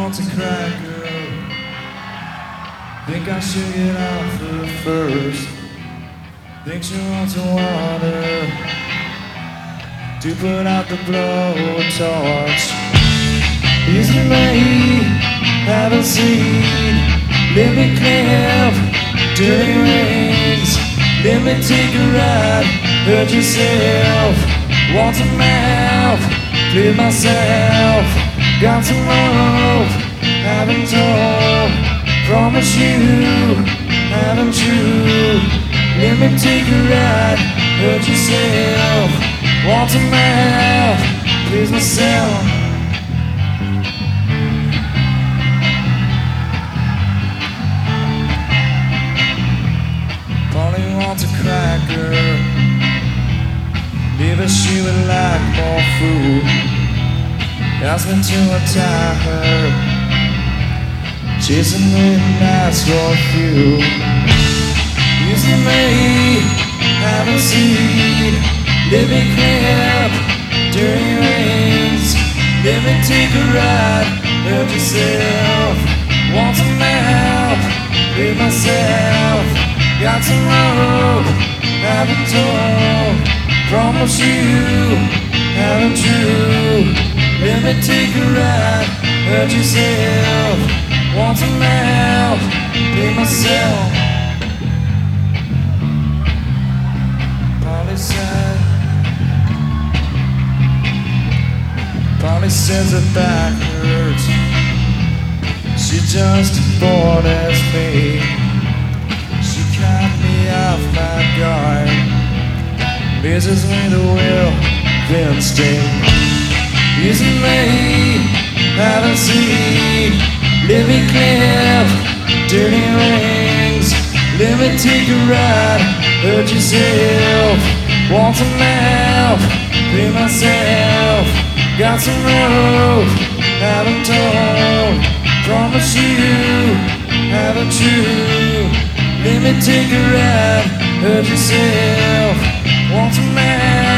wants a cracker. Think I should get off her first. Think she wants some water to put out the blowtorch. Easily haven't seen. Let me clip dirty rings. Let me take a ride. Hurt yourself. Want some mouth. Please myself. Got some rope. Haven't told. Promise you. Haven't you? Let me take a ride. Hurt yourself. Want some mouth. Please myself. Polly wants a cracker. Maybe she would like more food. Ask me to untie her. Chasing midnights for a few. Using me, haven't seen. Let me clip dirty rings. Let me take a ride. Help yourself. Want some help? Leave myself. Got some rope. Haven't told. Promise you. Haven't true. Let me take a ride. Hurt yourself. Want some help? Leave myself. Polly says her back hurts. She just bored as me. She cut me off my guard. Messes with the will, then sting. Using me, haven't seen. Let me clip dirty rings. Let me take a ride. Hurt yourself. Want some help? Pay myself. Got some rope. Haven't told. Promise you. Haven't true. Let me take a ride. Hurt yourself. Want some help?